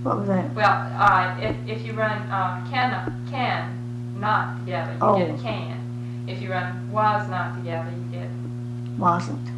What was that? Well, if you run can not together, you get can. If you run was not together, you get wasn't.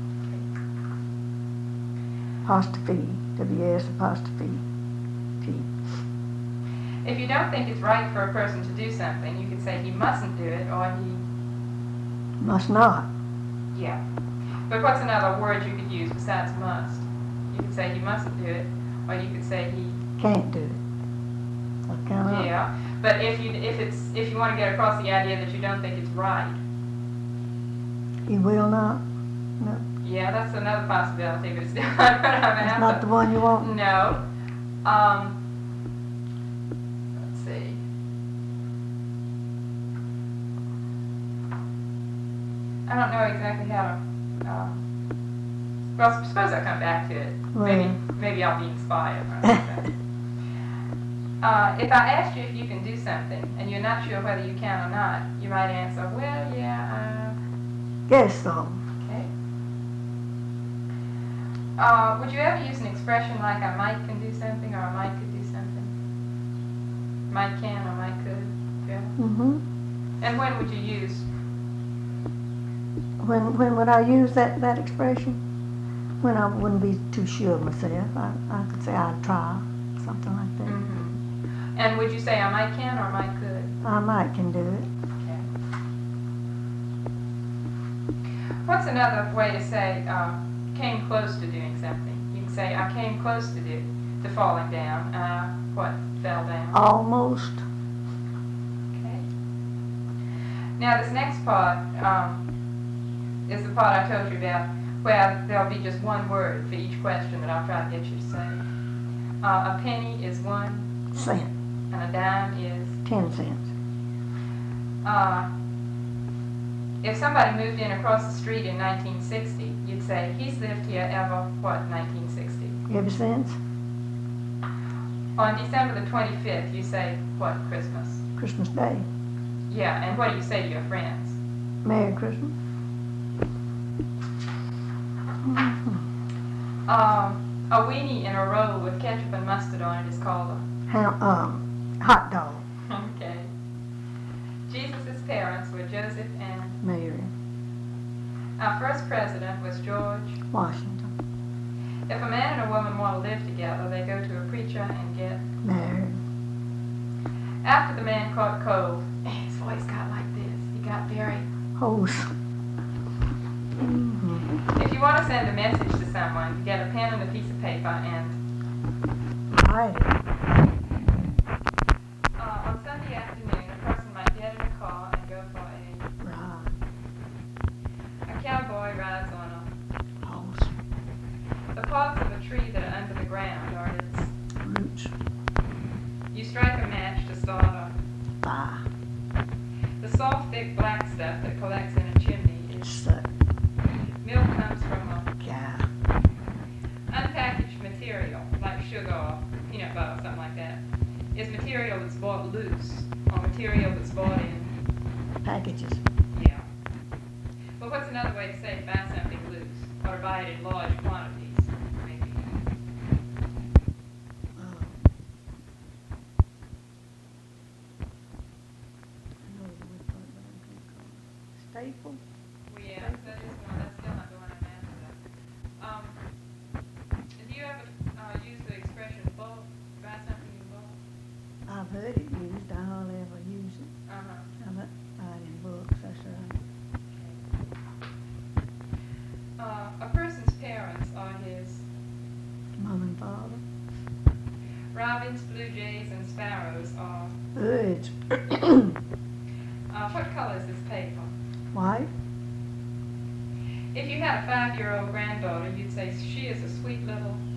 Apostrophe, W-S apostrophe T. If you don't think it's right for a person to do something, you could say he mustn't do it, or he must not. Yeah. But what's another word you could use besides must? You could say he mustn't do it, or you could say he can't do it. What kind of? Yeah. But if you want to get across the idea that you don't think it's right, he will not. No. Yeah, that's another possibility, but it's still not what I'm after. That's not the one you want? No. Let's see. I don't know exactly how to, well, suppose I'll come back to it. Well. Maybe I'll be inspired. If I asked you if you can do something, and you're not sure whether you can or not, you might answer, well, yeah, guess so. Would you ever use an expression like I might can do something, or I might could do something? Might can or might could? Yeah. Mm-hmm. And when would you use? When would I use that expression? When I wouldn't be too sure of myself. I could say I'd try, something like that. Mm-hmm. And would you say I might can or I might could? I might can do it. Okay. What's another way to say came close to doing something? You can say I came close to falling down. What fell down? Almost. Okay. Now this next part is the part I told you about, where there'll be just one word for each question that I'll try to get you to say. A penny is 1 cent. And a dime is 10 cents. If somebody moved in across the street in 1960, you'd say, he's lived here ever, what, 1960? Ever since? On December the 25th, you say, what, Christmas? Christmas Day. Yeah, and what do you say to your friends? Merry Christmas. Mm-hmm. A weenie in a roll with ketchup and mustard on it is called a hot dog. Okay. Jesus' parents were Joseph and Mary. Our first president was George Washington. If a man and a woman want to live together, they go to a preacher and get married. After the man caught cold, his voice got like this. He got very hoarse. Mm-hmm. If you want to send a message to someone, you get a pen and a piece of paper and write it. On Sunday afternoon, a person might get in a car and go for a ride. A cowboy rides on a horse. The parts of a tree that are under the ground are its roots. You strike a match to start a fire. The soft, thick black stuff that collects in a chimney is soot. Milk comes from a cow. Unpackaged material, like sugar or peanut butter or something like that, is material that's bought loose or material that's bought in packages. Yeah. But what's another way to say buy something loose or buy it in large quantities? Maybe. Staple? Well, yeah, that is one. That's still not the one I'm after. Do you ever use the expression bulk? Buy something in bulk? I've heard it used. I hardly ever use it. Uh-huh. I buy it in books, that's right. A person's parents are his mom and father. Robins, blue jays, and sparrows are birds. What color is this paper? White. If you had a 5-year-old granddaughter, you'd say she is a sweet little